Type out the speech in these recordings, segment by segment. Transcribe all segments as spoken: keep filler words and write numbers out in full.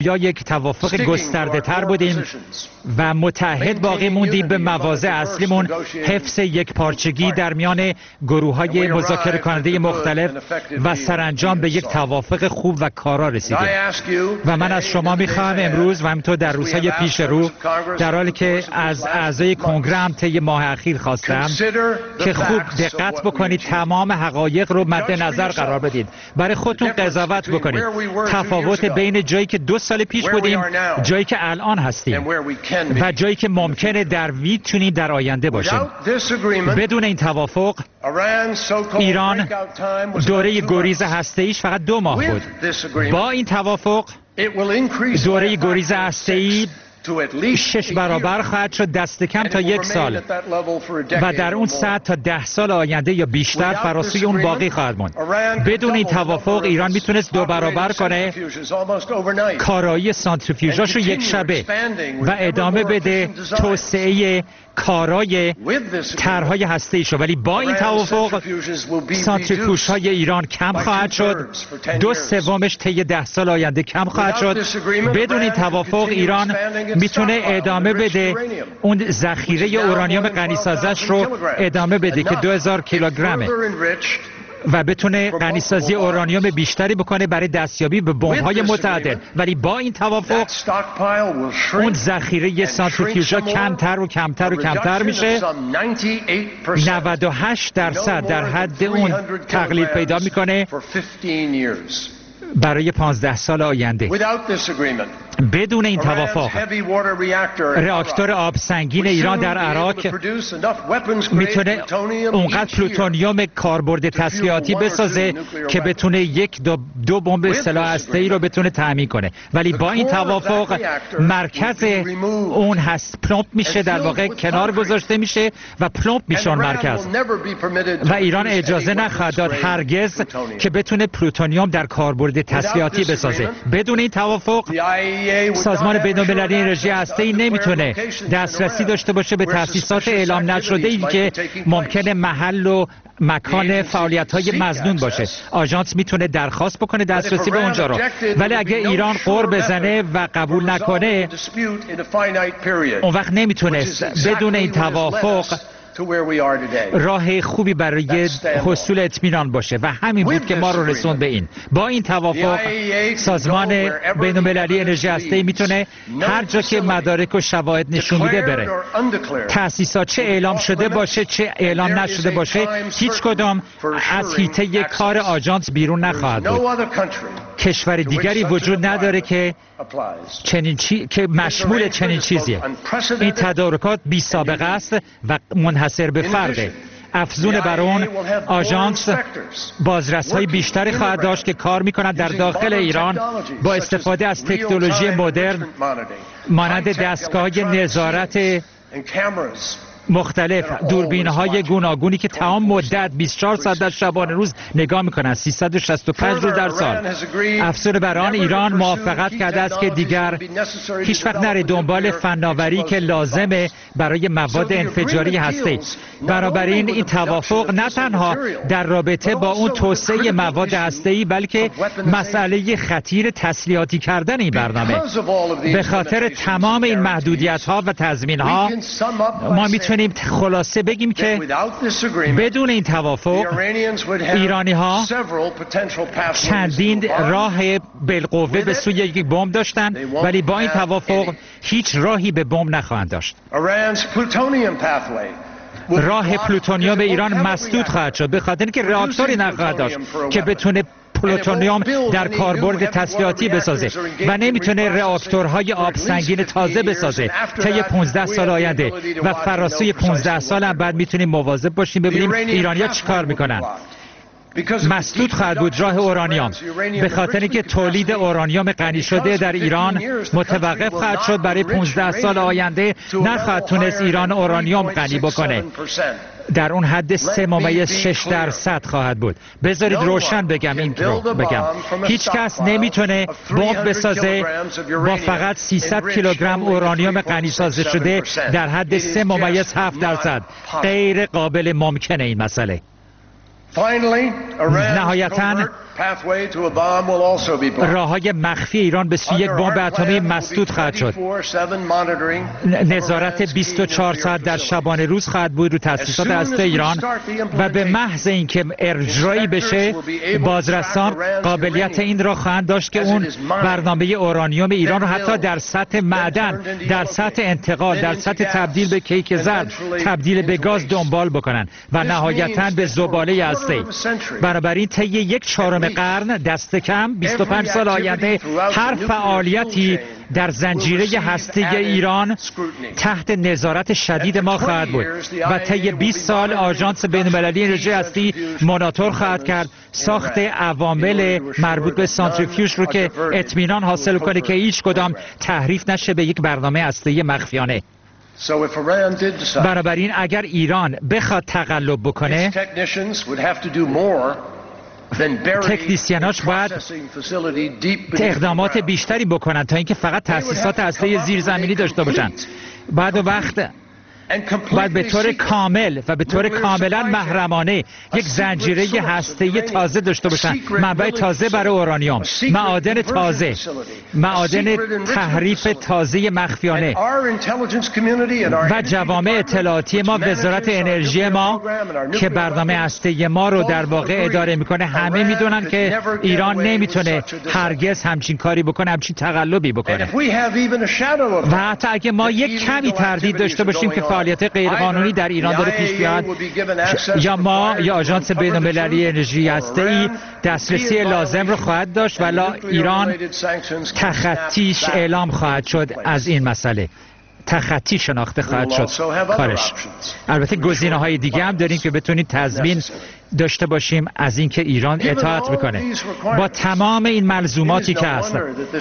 یا یک توافق گسترده تر بودیم و متحد باقی موندیم به مواضع اصلیمون، حفظ یک پارچگی در میان گروه های مذاکره کننده مختلف و سرانجام به یک توافق خوب و کارا رسیدیم. و من از شما میخواهم امروز و همینطور در روزهای پیش رو، در حالی که از اعضای کنگره هم طی ماه اخیر خواستم که خوب دقت بکنید، تمام حقایق رو مد نظر قرار بدید، برای خودتون قضاوت بکنید، تفاوت بین جایی که دو سال پیش بودیم، جایی که الان هستیم و جایی که ممکنه در میتونیم در آینده باشیم. بدون این توافق ایران دوره گریز هسته‌ایش فقط دو ماه بود. با این توافق دوره گریز هسته‌ای شش برابر خواهد شد، دست کم تا یک سال، و در اون سطح تا ده سال آینده یا بیشتر فراسوی اون باقی خواهد موند. بدون این توافق ایران میتونست دو برابر کنه کارایی سانتریفیوژاشو یک شبه و ادامه بده توسعه کارای طرحهای هسته‌ایشو، ولی با این توافق سانتریفیوژهای ایران کم خواهد شد، دو سومش طی ده سال آینده کم خواهد شد. بدون این توافق ایران میتونه ادامه بده اون ذخیره اورانیوم غنیسازش رو ادامه بده که دو هزار کیلوگرمه و بتونه غنیسازی اورانیوم بیشتری بکنه برای دستیابی به بمب‌های متعدد. ولی با این توافق اون ذخیره سانتریفیوژها کمتر و کمتر و کمتر میشه، نود و هشت درصد در حد اون تقلیل پیدا میکنه برای پانزده سال آینده. بدون این توافق راکتور آب سنگین ایران در عراق میتونه اونقدر پلوتونیوم کاربرد تسلیحاتی بسازه که بتونه یک دو, دو بمب سلاح هسته‌ای رو بتونه تامین کنه. ولی با این توافق مرکز اون هست پلمپ میشه، در واقع کنار گذاشته میشه و پلمپ میشه اون مرکز، و ایران اجازه نخواهد داد هرگز که بتونه پلوتونیوم در کاربرد تسلیحاتی بسازه. بدون این توافق سازمان بین‌المللی انرژی هسته‌ای نمیتونه دسترسی داشته باشه به تأسیسات اعلام نشده ای که ممکنه محل و مکان فعالیت‌های مظنون باشه. آژانس میتونه درخواست بکنه دسترسی به اونجا رو، ولی اگه ایران غر بزنه و قبول نکنه اون وقت نمیتونه بدون این توافق راه خوبی برای حصول اطمینان باشه، و همین بود که ما رو رسوند به این. با این توافق سازمان بین‌المللی انرژی هسته‌ای میتونه هر جا که مدارک و شواهد نشون میده بره. تأسیسات چه اعلام شده باشه چه اعلام نشده باشه، هیچ کدام از حیطه کار آژانس بیرون نخواهد بود. کشور دیگری وجود نداره که چنین چی... که مشمول چنین چیزیه. این تدارکات بی سابقه است و منحصر به فرده. افزون بر اون آژانس بازرس‌های بیشتری خواهد داشت که کار می‌کنند در داخل ایران با استفاده از تکنولوژی مدرن مانند دستگاه‌های نظارت مختلف، دوربین‌های گوناگونی که تمام مدت بیست و چهار ساعت در شبانه روز نگاه می‌کنند، سیصد و شصت و پنج روز در سال. افزون بر آن ایران موافقت کرده است که دیگر هیچ وقت نره دنبال فناوری که لازمه برای مواد انفجاری هسته‌ای. بنابراین این توافق نه تنها در رابطه با اون توسعه مواد هسته‌ای بلکه مسئله خطیر تسلیحاتی کردن این برنامه. به خاطر تمام این محدودیت‌ها و تضمین‌ها ما میتونیم خلاصه بگیم که بدون این توافق ایرانی‌ها چندین راه بالقوه به سوی یک بمب داشتند، ولی با این توافق هیچ راهی به بمب نخواهند داشت. راه پلوتونیوم ایران مسدود خواهد شد به خاطر اینکه راکتوری نخواهد داشت که بتونه پلوتونیوم در کاربرد تسلیحاتی بسازه و نمیتونه راکتورهای آب سنگین تازه بسازه طی پانزده سال آینده، و فراسوی پانزده سال هم بعد میتونیم مواظب باشیم ببینیم ایرانی‌ها چیکار میکنن. مسدود خواهد بود راه اورانیوم به خاطر اینکه تولید اورانیوم غنی شده در ایران متوقف خواهد شد. برای پانزده سال آینده نخواهد تونست ایران اورانیوم غنی بکنه، در اون حد سه ممیز شش درصد خواهد بود. بذارید روشن بگم این رو بگم، هیچ کس نمیتونه بمب بسازه با فقط سیصد کیلوگرم اورانیوم غنی سازه شده در حد سه ممیز هفت درصد. غیر قابل ممکنه این مسئله. نهایتاً راههای مخفی ایران به سوی یک بمب اتمی مسدود خواهد شد. نظارت بیست و چهار ساعت در شبانه روز خواهد بود رو تأسیسات هسته ایران و به محض اینکه اجرایی بشه بازرسان قابلیت این را خواهند داشت که اون برنامه اورانیوم ایران رو حتی در سطح معدن، در سطح انتقال، در سطح تبدیل به کیک زرد، تبدیل به گاز دنبال بکنن و نهایتاً به زباله هسته‌ای. بنابراین طی یک چهارم قرن دست کم بیست و پنج سال آینده هر فعالیتی در زنجیره هسته ایران تحت نظارت شدید ما خواهد بود و طی بیست سال آژانس بین‌المللی انرژی هستی مانیتور خواهد کرد ساخت عوامل مربوط به سانتریفیوژ رو که اطمینان حاصل کنه که هیچ کدام تحریف نشه به یک برنامه هسته‌ای مخفیانه. بنابراین اگر ایران بخواد تقلب بکنه تکنیسیاناش باید اقدامات بیشتری بکنن تا اینکه فقط تأسیسات هسته زیرزمینی داشته باشن. بعد وقت باید به طور کامل و به طور کاملا محرمانه یک زنجیره هسته‌ای تازه داشته باشن، منبع تازه برای اورانیوم، معادن تازه، معادن تحریف تازه مخفیانه و جوامع اطلاعاتی ما، وزارت انرژی ما که برنامه هسته‌ای ما رو در واقع اداره میکنه، همه میدونن که ایران نمیتونه هرگز همچین کاری بکنه، همچین تقلبی بکنه. و حتی اگه ما یک کمی تردید داشته باشیم که فعالیت غیرقانونی در ایران داره پیش بیاد، یا ما یا آژانس بین‌المللی انرژی هسته‌ای دسترسی لازم رو خواهد داشت ولی ایران تخطیش اعلام خواهد شد از این مسئله، تخطی شناخته خواهد شد کارش. البته گزینه‌های دیگه هم داریم که بتونیم تضمین داشته باشیم از اینکه ایران اطاعت میکنه با تمام این ملزوماتی که هست.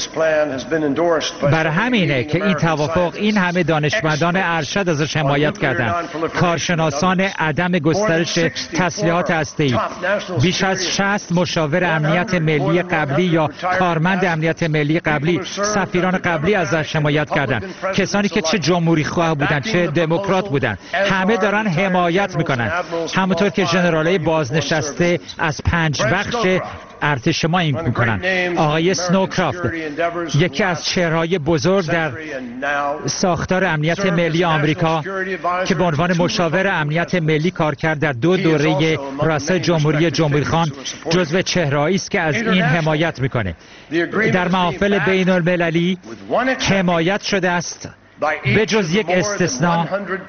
برای همینه که این توافق این همه دانشمندان ارشد ازش حمایت کردن، کارشناسان عدم گسترش تسلیحات هسته‌ای، بیش از شصت مشاور امنیت ملی قبلی یا کارمند امنیت ملی قبلی، سفیران قبلی ازش حمایت کردن، کسانی که چه جمهوری خواه بودن چه دموکرات بودن، همه دارن حمایت میکنن. همونطور که ژنرالای بازنشسته از پنج بخش ارتش ما این میکنن. آقای سنوکرافت یکی از چهرهای بزرگ در ساختار امنیت ملی آمریکا که به عنوان مشاور امنیت ملی کار کرد در دو دوره ریاست جمهوری جمهوری خان، جزو چهرهایی است که از این حمایت میکنه. در محافل بین المللی حمایت شده است به جز یک استثناء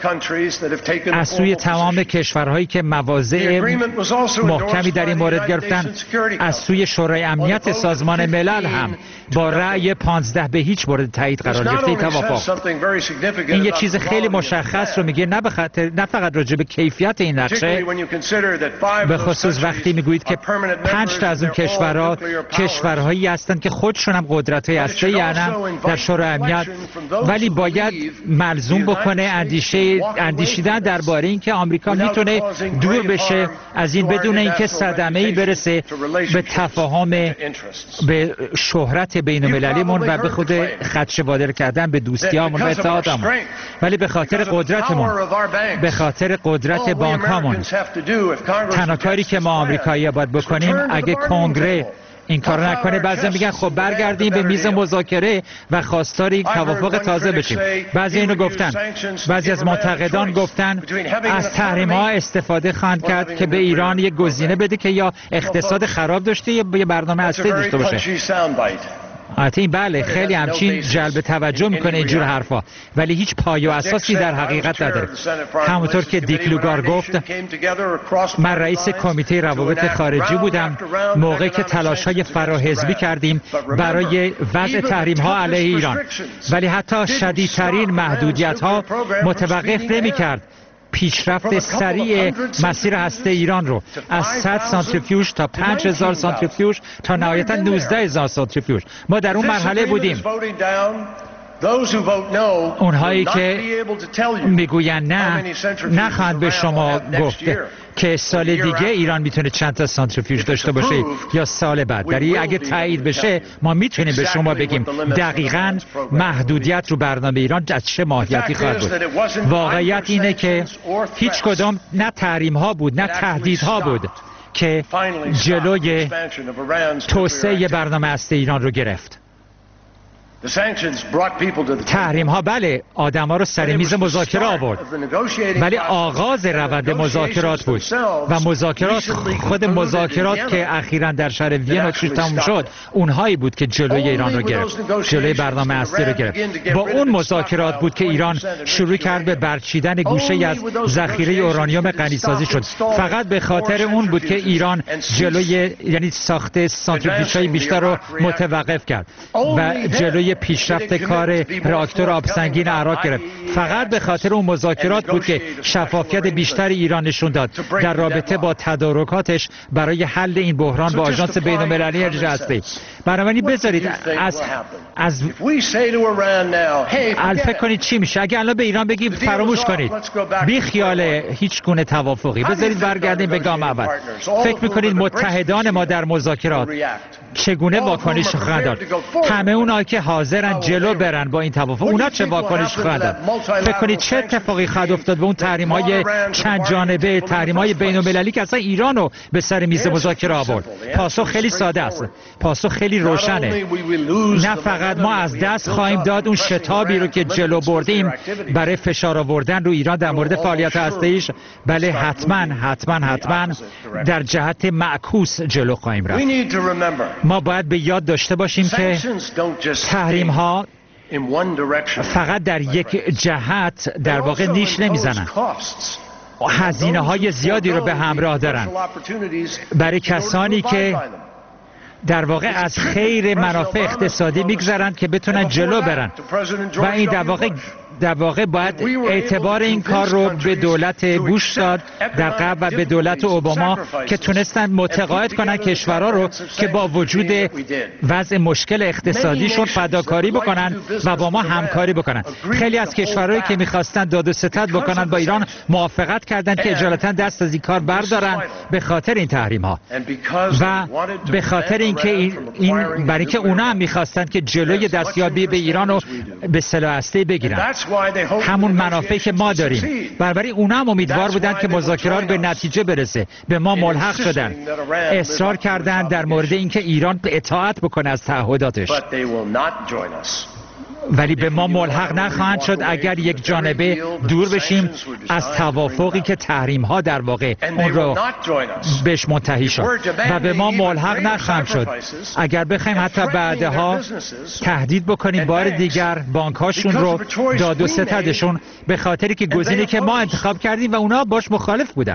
از سوی تمام کشورهایی که مواضع محکمی در این مورد گرفتن. از سوی شورای امنیت سازمان ملل هم با رأی پانزده به هیچ مورد تایید قرار گرفته توافق. این یه چیز خیلی مشخص رو میگه، نه بخاطر نه فقط راجع به کیفیت این نقشه، به خصوص وقتی میگویید که پنج تا از اون کشورها کشورهایی هستند که خودشون هم قدرت‌های هسته‌ای دارن در شورای امنیت، ولی باید ملزوم بکنه اندیشه اندیشیدن درباره اینکه آمریکا میتونه دور بشه از این بدون اینکه صدمه‌ای برسه به تفاهم، به شهرت بین‌المللیمون و به خود خدشه وادار کردن به دوستیامون و اتحادمون، ولی به خاطر قدرتمون، به خاطر قدرت بانکامون. تنها کاری که ما آمریکایی‌ها باید بکنیم اگه کنگره این کار نکنه، بعضی میگن خب برگردیم به میز مذاکره و خواستار یک توافق تازه بشیم. بعضی اینو گفتن، بعضی از منتقدان گفتن از تحریم ها استفاده خواهند کرد که به ایران یک گزینه بده که یا اقتصاد خراب داشته یا یه برنامه هسته داشته باشه. البته این بله خیلی همچین جلب توجه میکنه اینجور حرفا، ولی هیچ پایه و اساسی در حقیقت نداره. همونطور که دیک لوگار گفت، من رئیس کمیته روابط خارجی بودم موقعی که تلاش‌های فراحزبی کردیم برای وضع تحریم‌ها علیه ایران، ولی حتی شدیدترین محدودیت‌ها متوقف نمی‌کرد پیشرفت سریع مسیر هسته ایران رو از صد سانتریفیوژ تا پنج هزار سانتریفیوژ تا نهایتا نوزده هزار سانتریفیوژ. ما در اون مرحله بودیم. اونهایی که میگوین نه نخواهند به شما گفت که سال دیگه ایران میتونه چند تا سانتریفیوژ داشته باشه یا سال بعد. در این اگه تایید بشه ما میتونیم به شما بگیم دقیقاً محدودیت رو برنامه ایران از چه ماهیتی خواهد بود. واقعیت اینه که هیچ کدام نه تحریم ها بود نه تهدیدها بود که جلوی توسعه برنامه هسته ایران رو گرفت. تحریم ها بله آدم ها رو سر میز مذاکره آورد، ولی آغاز روند مذاکرات بود و مذاکرات خود مذاکرات که اخیراً در شهر وین تموم شد اونهایی بود که جلوی ایران رو گرفت، جلوی برنامه هسته رو گرفت. با اون مذاکرات بود که ایران شروع کرد به برچیدن گوشه از ذخیره اورانیوم غنیسازی شد. فقط به خاطر اون بود که ایران جلوی یعنی ساخت سانتریفیوژهای بیشتر رو متوقف کرد و جلوی پیشرفت کار راکتور آبسنگین عراق گرفت. فقط به خاطر اون مذاکرات بود که شفافیت بیشتری ایران نشون داد در رابطه با تدارکاتش برای حل این بحران با آژانس بین‌المللی انرژی هسته‌ای. بنابراین بذارید از از فکر کنید چی میشه اگه الان به ایران بگیم فراموش کنید، بی خیال هیچ گونه توافقی، بذارید برگردیم به گام اول. فکر میکنید متحدان ما در مذاکرات چگونه واکنش خواهند داد؟ همه اونایی که حاضرن جلو برن با این توافق، اونا چه واکنش خواهند داد؟ فکر کنید چه اتفاقی خواهد افتاد به اون تحریم‌های چند جانبه، تحریم‌های بین‌المللی که اصلا ایرانو به سر میز مذاکره آورد؟ پاسخ خیلی ساده است، پاسخ خیلی روشنه. نه فقط ما از دست خواهیم داد اون شتابی رو که جلو بردیم برای فشار آوردن رو ایران در مورد فعالیت هسته‌ایش، بله حتما حتما حتما در جهت معکوس جلو خواهیم رفت. ما باید به یاد داشته باشیم که تحریم ها فقط در یک جهت در واقع نیش نمیزنن، هزینه های زیادی رو به همراه دارن برای کسانی که در واقع از خیر منافع اقتصادی میگذرند که بتونن جلو برن و این در واقع در واقع باید اعتبار این کار رو به دولت بوش داد در قبل و به دولت اوباما که تونستن متقاعد کنن کشورها رو که با وجود وضع مشکل اقتصادیشون فداکاری بکنن و با ما همکاری بکنن. خیلی از کشورهایی که میخواستن داد و ستد بکنن با ایران موافقت کردن که اجالتا دست از این کار بردارن به خاطر این تحریم ها و به خاطر اینکه این, این برای اینکه اونا هم میخواستن که جلوی دستیابی به ایران رو به سلاح هسته‌ای بگیرن، همون منافعی که ما داریم. بنابراین اونا هم امیدوار بودن که مذاکرات به نتیجه برسه، به ما ملحق شدن، اصرار کردن در مورد اینکه ایران اطاعت بکنه از تعهداتش، ولی به ما ملحق نخواهند شد اگر یک جانبه دور بشیم از توافقی که تحریم ها در واقع اون رو بهش منتهی شد و به ما ملحق نخواهند شد اگر بخوایم حتی بعدها تهدید بکنیم بار دیگر بانک هاشون رو داد و ستدشون به خاطری که گزینه‌ای که ما انتخاب کردیم و اونا باش مخالف بودن.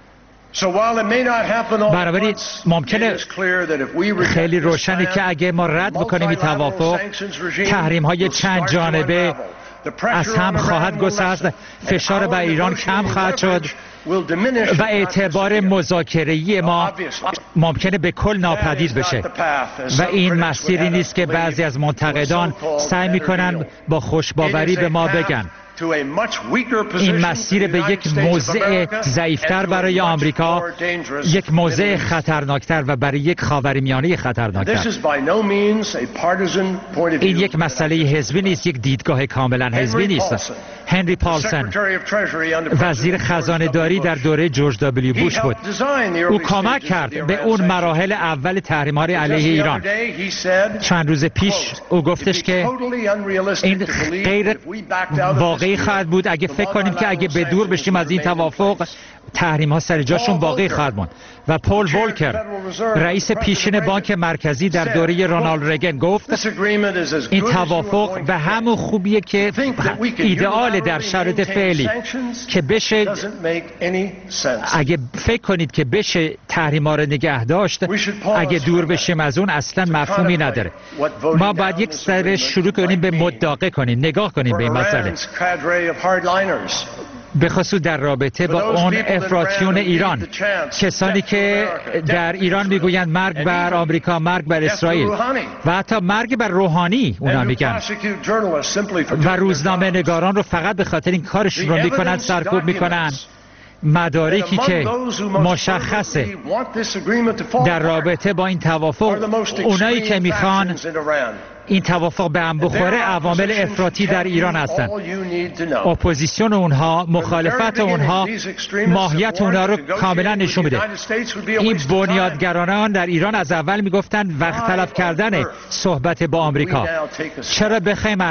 بنابراین ممکنه خیلی روشنه که اگه ما رد بکنیم این توافق، تحریم های چند جانبه از هم خواهد گسست، فشار بر ایران کم خواهد شد و اعتبار مذاکره‌ای ما ممکنه به کل ناپدید بشه و این مسیری نیست که بعضی از منتقدان سعی میکنن با خوشباوری به ما بگن. این مسیر به یک موضع ضعیفتر برای آمریکا، یک موضع خطرناکتر و برای یک خاورمیانه خطرناکتر. این یک مسئله حزبی نیست، یک دیدگاه کاملا حزبی نیست. هنری پالسن وزیر خزانه داری در دوره جورج دبلیو بوش بود. او کمک کرد به اون مراحل اول تحریم‌های علیه ایران. چند روز پیش او گفتش که این غیر واقعی خواهد بود اگه فکر کنیم که اگه به دور بشیم از این توافق تحریم ها سر جاشون باقی خواهد موند. و پول ولکر رئیس پیشین بانک مرکزی در دوره رونالد ریگن گفت این توافق به همون خوبیه که ایدئال در شرایط فعلی که بشه، اگه فکر کنید که بشه تحریم ها رو نگه داشت اگه دور بشیم از اون اصلا مفهومی نداره. ما باید یک سر شروع کنیم به مداقه کنیم، نگاه کنیم به این مسئله، به خصوص در رابطه با اون افراطیون ایران، کسانی که در ایران میگویند مرگ بر آمریکا، مرگ بر اسرائیل و حتی مرگ بر روحانی اونا میگن و روزنامه نگاران رو فقط به خاطر این کارشون رو میکنن سرکوب میکنن. مدارکی که مشخصه در رابطه با این توافق، اونایی که میخوان این توافق به هم بخوره عوامل افراطی در ایران هستند. اپوزیسیون اونها، مخالفت اونها، ماهیت اونها رو کاملا نشون میده. این بنیادگرانان در ایران از اول میگفتن وقت تلف کردن صحبت با آمریکا. چرا بخوایم